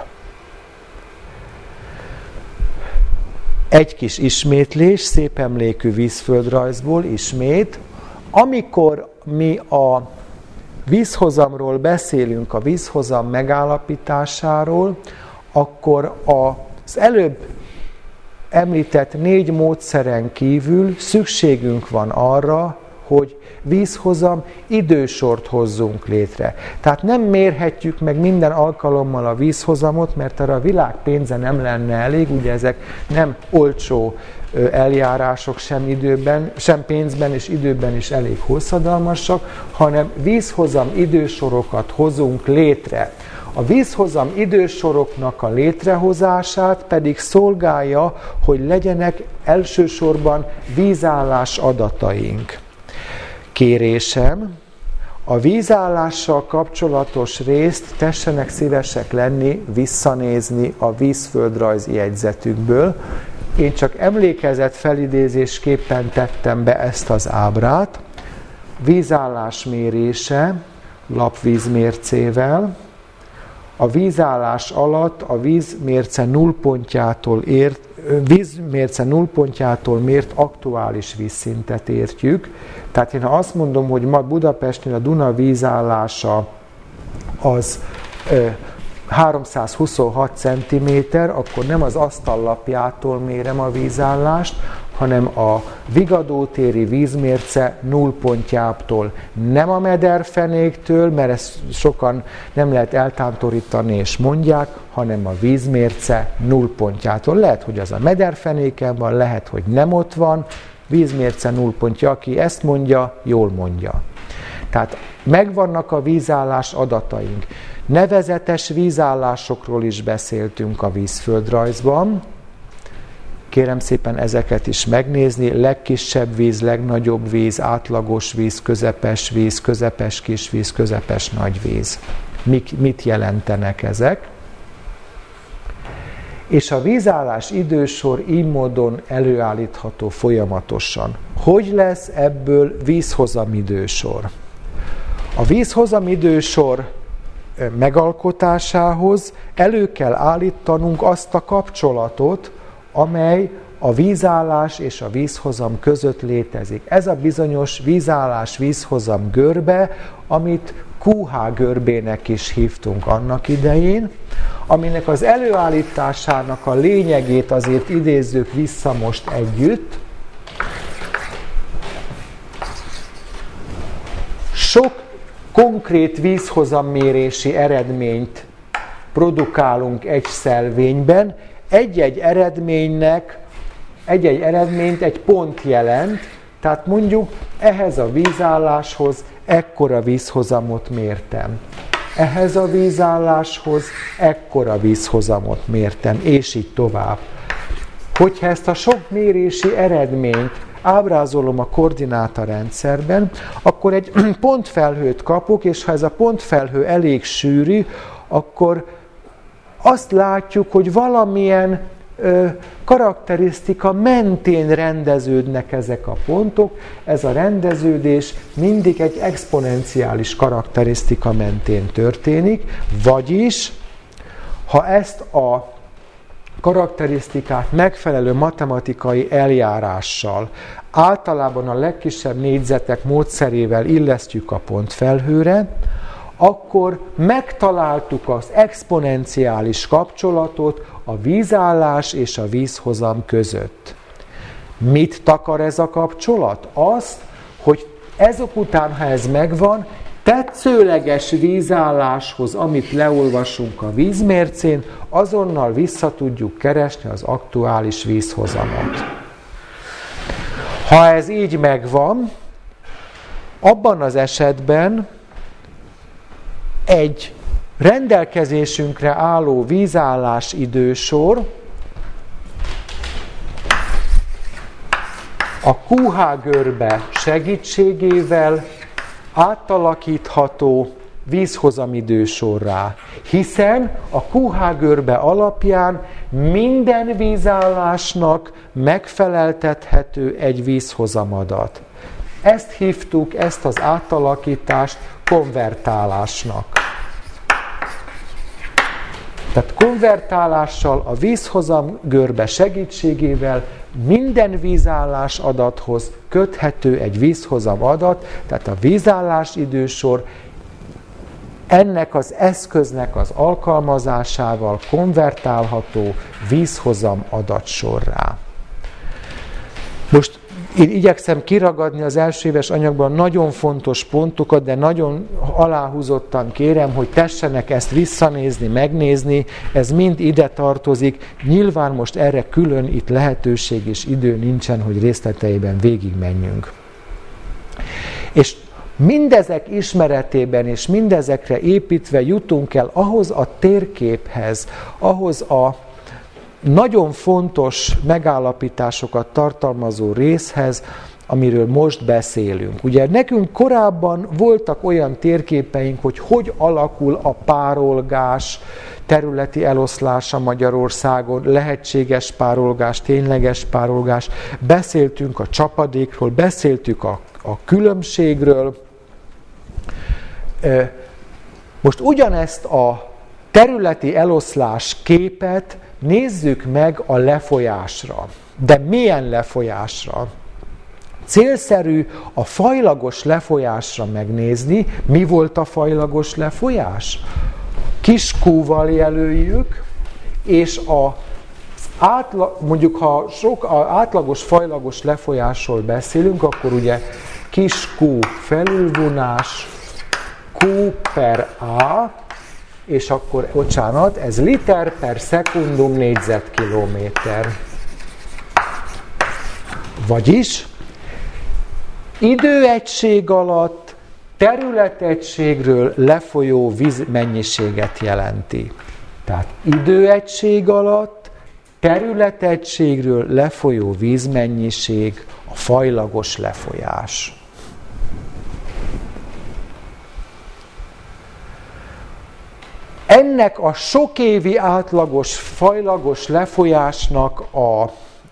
S2: Egy kis ismétlés, szép emlékű vízföldrajzból ismét. Amikor mi a vízhozamról beszélünk, a vízhozam megállapításáról, akkor az előbb említett 4 módszeren kívül szükségünk van arra, hogy vízhozam idősort hozzunk létre. Tehát nem mérhetjük meg minden alkalommal a vízhozamot, mert arra a világ pénze nem lenne elég, ugye ezek nem olcsó eljárások sem pénzben és időben is elég hosszadalmasak, hanem vízhozam idősorokat hozunk létre. A vízhozam idősoroknak a létrehozását pedig szolgálja, hogy legyenek elsősorban vízállás adataink. Kérésem, a vízállással kapcsolatos részt tessenek szívesek lenni, visszanézni a vízföldrajzi jegyzetükből. Én csak emlékezet felidézésképpen tettem be ezt az ábrát. Vízállás mérése lapvízmércével. A vízállás alatt a vízmérce nullpontjától mért aktuális vízszintet értjük. Tehát én ha azt mondom, hogy ma Budapestnél a Duna vízállása az 326 cm, akkor nem az asztallapjától mérem a vízállást, hanem a Vigadótéri vízmérce nullpontjától. Nem a mederfenéktől, mert ezt sokan nem lehet eltántorítani és mondják, hanem a vízmérce nullpontjától. Lehet, hogy az a mederfenéken van, lehet, hogy nem ott van. Vízmérce nullpontja, aki ezt mondja, jól mondja. Tehát megvannak a vízállás adataink. Nevezetes vízállásokról is beszéltünk a vízföldrajzban. Kérem szépen ezeket is megnézni. Legkisebb víz, legnagyobb víz, átlagos víz, közepes kisvíz, közepes nagyvíz. Mit jelentenek ezek? És a vízállás idősor így módon előállítható folyamatosan. Hogy lesz ebből vízhozamidősor? A vízhozamidősor megalkotásához elő kell állítanunk azt a kapcsolatot, amely a vízállás és a vízhozam között létezik. Ez a bizonyos vízállás-vízhozam görbe, amit QH görbének is hívtunk annak idején, aminek az előállításának a lényegét azért idézzük vissza most együtt. Sok konkrét vízhozammérési eredményt produkálunk egy szelvényben, egy-egy eredményt egy pont jelent, tehát mondjuk ehhez a vízálláshoz ekkora vízhozamot mértem. Ehhez a vízálláshoz ekkora vízhozamot mértem, és így tovább. Hogyha ezt a sok mérési eredményt ábrázolom a koordinátarendszerben, akkor egy pontfelhőt kapok, és ha ez a pontfelhő elég sűrű, akkor azt látjuk, hogy valamilyen karakterisztika mentén rendeződnek ezek a pontok. Ez a rendeződés mindig egy exponenciális karakterisztika mentén történik, vagyis ha ezt a karakterisztikát megfelelő matematikai eljárással, általában a legkisebb négyzetek módszerével illesztjük a pontfelhőre, akkor megtaláltuk az exponenciális kapcsolatot a vízállás és a vízhozam között. Mit takar ez a kapcsolat? Azt, hogy ezek után, ha ez megvan, tetszőleges vízálláshoz, amit leolvasunk a vízmércén, azonnal vissza tudjuk keresni az aktuális vízhozamot. Ha ez így megvan, abban az esetben egy rendelkezésünkre álló vízállás idősor a QH görbe segítségével átalakítható vízhozamidősorrá, hiszen a QH görbe alapján minden vízállásnak megfeleltethető egy vízhozamadat. Ezt hívtuk, ezt az átalakítást konvertálásnak. Tehát konvertálással, a vízhozam görbe segítségével minden vízállás adathoz köthető egy vízhozam adat, tehát a vízállás idősor ennek az eszköznek az alkalmazásával konvertálható vízhozam adatsorrá. Most Én igyekszem kiragadni az első éves anyagban nagyon fontos pontokat, de nagyon aláhúzottan kérem, hogy tessenek ezt visszanézni, megnézni, ez mind ide tartozik. Nyilván most erre külön itt lehetőség és idő nincsen, hogy részleteiben végigmenjünk. És mindezek ismeretében és mindezekre építve jutunk el ahhoz a térképhez, ahhoz a nagyon fontos megállapításokat tartalmazó részhez, amiről most beszélünk. Ugye nekünk korábban voltak olyan térképeink, hogy alakul a párolgás területi eloszlása Magyarországon, lehetséges párolgás, tényleges párolgás, beszéltünk a csapadékról, beszéltük a különbségről. Most ugyanezt a területi eloszlás képet nézzük meg a lefolyásra. De milyen lefolyásra? Célszerű a fajlagos lefolyásra megnézni. Mi volt a fajlagos lefolyás? Kis Q-val jelöljük, és mondjuk ha átlagos fajlagos lefolyásról beszélünk, akkor ugye kis Q felülvonás, Q per A, és akkor, bocsánat, ez liter per szekundum négyzetkilométer. Vagyis időegység alatt területegységről lefolyó vízmennyiséget jelenti. Tehát időegység alatt területegységről lefolyó vízmennyiség a fajlagos lefolyás. Ennek a sokévi átlagos fajlagos lefolyásnak a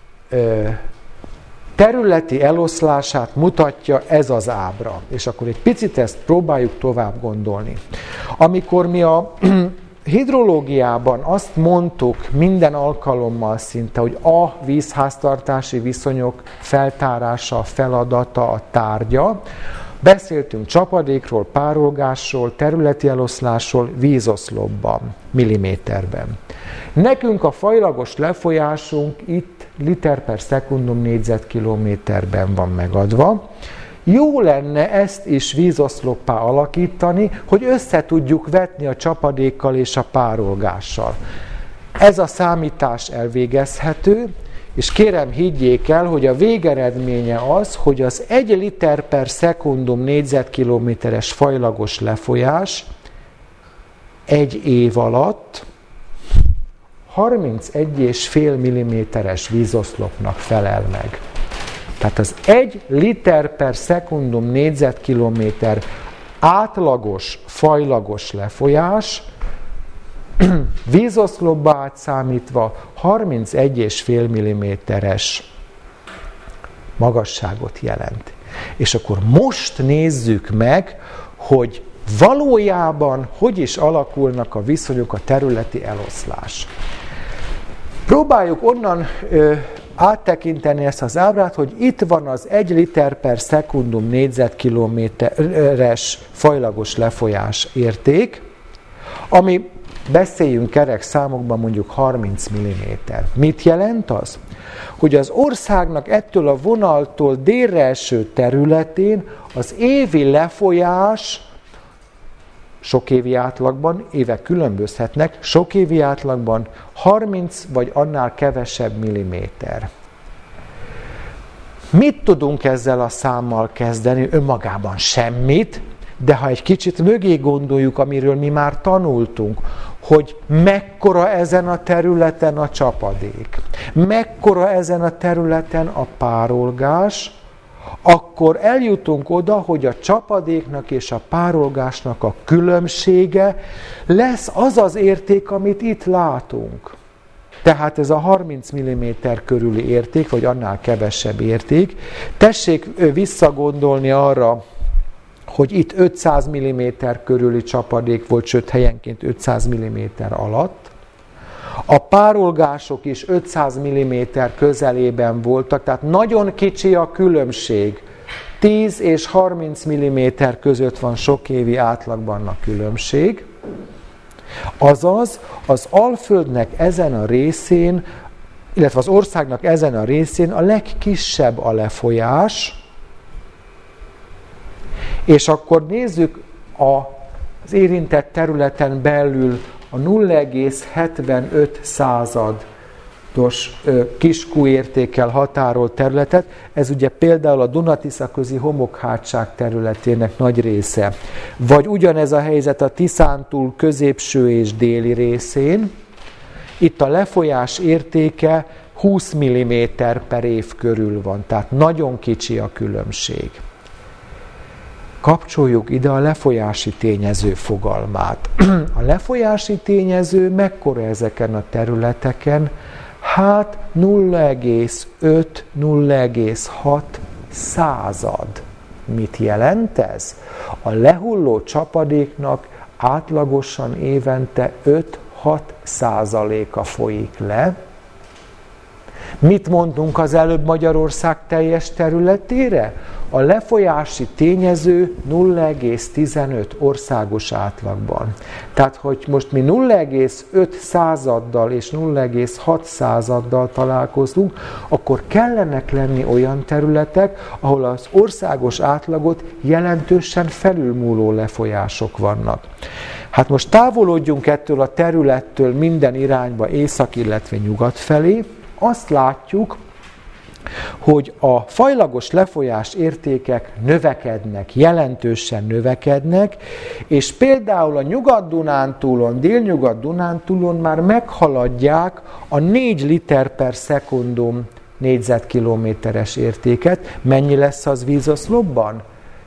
S2: területi eloszlását mutatja ez az ábra. És akkor egy picit ezt próbáljuk tovább gondolni. Amikor mi a hidrológiában azt mondtuk minden alkalommal szinte, hogy a vízháztartási viszonyok feltárása, feladata, a tárgya, beszéltünk csapadékról, párolgásról, területi eloszlásról, vízoszlopban, milliméterben. Nekünk a fajlagos lefolyásunk itt liter per szekundum négyzetkilométerben van megadva. Jó lenne ezt is vízoszloppá alakítani, hogy össze tudjuk vetni a csapadékkal és a párolgással. Ez a számítás elvégezhető, és kérem higgyék el, hogy a végeredménye az, hogy az 1 liter per szekundum négyzetkilométeres fajlagos lefolyás egy év alatt 31,5 mm-es vízoszlopnak felel meg. Tehát az 1 liter per szekundum négyzetkilométer átlagos fajlagos lefolyás vízoszlopba átszámítva 31,5 mm-es magasságot jelent. És akkor most nézzük meg, hogy valójában hogy is alakulnak a viszonyok, a területi eloszlás. Próbáljuk onnan áttekinteni ezt az ábrát, hogy itt van az 1 liter per szekundum négyzetkilométeres fajlagos lefolyás érték, ami beszéljünk kerek számokban mondjuk 30 mm. Mit jelent az? Hogy az országnak ettől a vonaltól délre eső területén az évi lefolyás sokévi átlagban, évek különbözhetnek, sokévi átlagban 30 vagy annál kevesebb milliméter. Mit tudunk ezzel a számmal kezdeni? Önmagában semmit, de ha egy kicsit mögé gondoljuk, amiről mi már tanultunk, hogy mekkora ezen a területen a csapadék, mekkora ezen a területen a párolgás, akkor eljutunk oda, hogy a csapadéknak és a párolgásnak a különbsége lesz az az érték, amit itt látunk. Tehát ez a 30 mm körüli érték, vagy annál kevesebb érték. Tessék visszagondolni arra, hogy itt 500 mm körüli csapadék volt, sőt helyenként 500 mm alatt. A párolgások is 500 mm közelében voltak, tehát nagyon kicsi a különbség. 10 és 30 mm között van sokévi átlagban a különbség. Azaz, az Alföldnek ezen a részén illetve az országnak ezen a részén a legkisebb a lefolyás, és akkor nézzük az érintett területen belül a 0,75 kiskú értékkel határolt területet, ez ugye például a Duna-Tisza-közi homokhátság területének nagy része. Vagy ugyanez a helyzet a Tiszántúl középső és déli részén, itt a lefolyás értéke 20 mm per év körül van, tehát nagyon kicsi a különbség. Kapcsoljuk ide a lefolyási tényező fogalmát. A lefolyási tényező mekkora ezeken a területeken? Hát 0,5-0,6 század. Mit jelent ez? A lehulló csapadéknak átlagosan évente 5-6% folyik le. Mit mondtunk az előbb Magyarország teljes területére? A lefolyási tényező 0,15 országos átlagban. Tehát, hogy most mi 0,5 századdal és 0,6 századdal találkozunk, akkor kellenek lenni olyan területek, ahol az országos átlagot jelentősen felülmúló lefolyások vannak. Hát most távolodjunk ettől a területtől minden irányba, észak, illetve nyugat felé. Azt látjuk, hogy a fajlagos lefolyás értékek növekednek, jelentősen növekednek, és például a Nyugat-Dunántúlon, Délnyugat-Dunántúlon már meghaladják a 4 liter per szekundum négyzetkilométeres értéket. Mennyi lesz az vízoszlopban?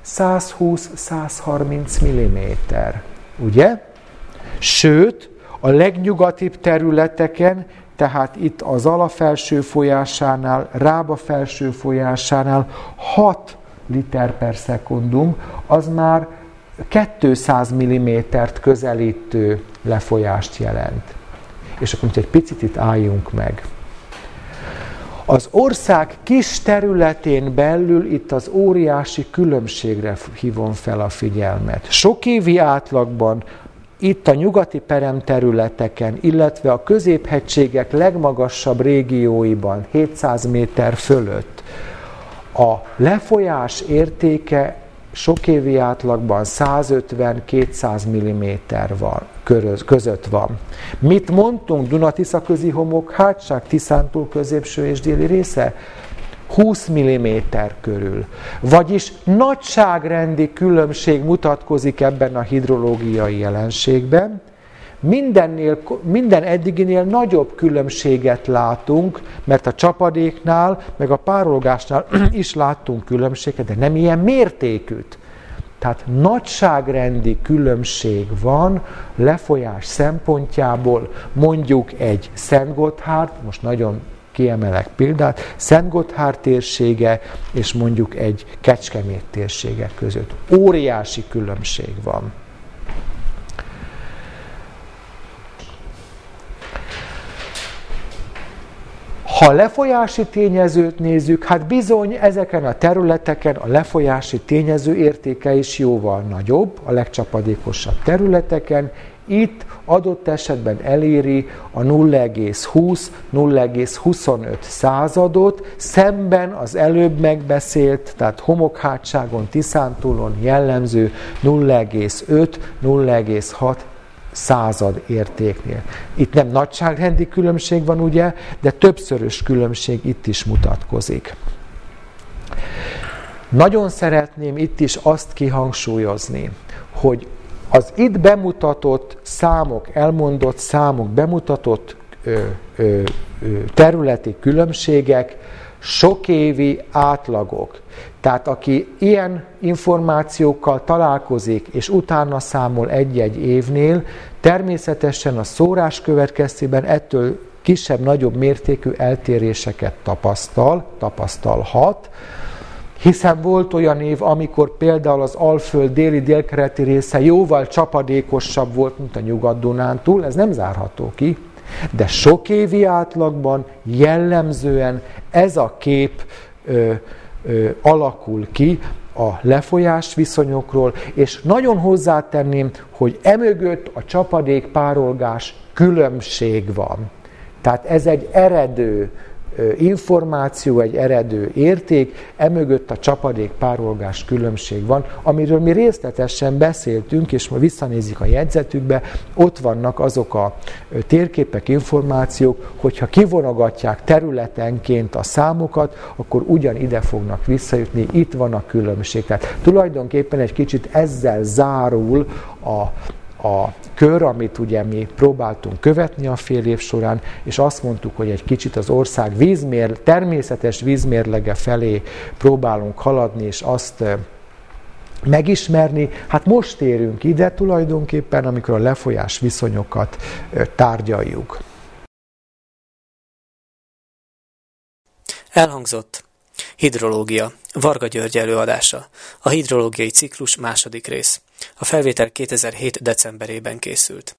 S2: 120-130 mm. Ugye? Sőt, a legnyugatibb területeken, tehát itt az Ala felső folyásánál, Rába felső folyásánál 6 liter per szekundum, az már 200 mm-t közelítő lefolyást jelent. És akkor egy picit itt álljunk meg. Az ország kis területén belül itt az óriási különbségre hívom fel a figyelmet. Sokévi átlagban itt a nyugati peremterületeken, illetve a középhegységek legmagasabb régióiban, 700 méter fölött, a lefolyás értéke sokévi átlagban 150-200 mm között van. Mit mondtunk? Duna-Tisza-közi homokhátság, Tiszántúl középső és déli része? 20 mm körül. Vagyis nagyságrendi különbség mutatkozik ebben a hidrológiai jelenségben. Minden eddiginél nagyobb különbséget látunk, mert a csapadéknál, meg a párolgásnál is láttunk különbséget, de nem ilyen mértékűt. Tehát nagyságrendi különbség van lefolyás szempontjából, mondjuk egy Szentgotthárd, most nagyon kiemelek példát, Szentgotthárd térsége és mondjuk egy Kecskemét térsége között. Óriási különbség van. Ha a lefolyási tényezőt nézzük, hát bizony ezeken a területeken a lefolyási tényező értéke is jóval nagyobb, a legcsapadékosabb területeken. Itt adott esetben eléri a 0,20-0,25 századot, szemben az előbb megbeszélt, tehát homokhátságon, Tiszántúlon jellemző 0,5-0,6 század értéknél. Itt nem nagyságrendi különbség van, ugye, de többszörös különbség itt is mutatkozik. Nagyon szeretném itt is azt kihangsúlyozni, hogy az itt bemutatott számok, elmondott számok, bemutatott területi különbségek sokévi átlagok. Tehát aki ilyen információkkal találkozik, és utána számol egy-egy évnél, természetesen a szórás következtében ettől kisebb-nagyobb mértékű eltéréseket tapasztalhat, hiszen volt olyan év, amikor például az Alföld déli-délkeleti része jóval csapadékosabb volt, mint a Nyugat-Dunántúl, ez nem zárható ki, de sokévi átlagban jellemzően ez a kép alakul ki a lefolyás viszonyokról, és nagyon hozzátenném, hogy emögött a csapadék-párolgás különbség van. Tehát ez egy eredő információ, egy eredő érték, emögött a csapadék-párolgás különbség van, amiről mi részletesen beszéltünk, és ma visszanézik a jegyzetükbe, ott vannak azok a térképek, információk, hogyha kivonogatják területenként a számokat, akkor ugyan ide fognak visszajutni, itt van a különbség. Tehát tulajdonképpen egy kicsit ezzel zárul a kör, amit ugye mi próbáltunk követni a fél év során, és azt mondtuk, hogy egy kicsit az ország természetes vízmérlege felé próbálunk haladni, és azt megismerni. Hát most érünk ide tulajdonképpen, amikor a lefolyás viszonyokat tárgyaljuk.
S1: Elhangzott hidrológia, Varga György előadása, a hidrológiai ciklus második rész. A felvétel 2007. decemberében készült.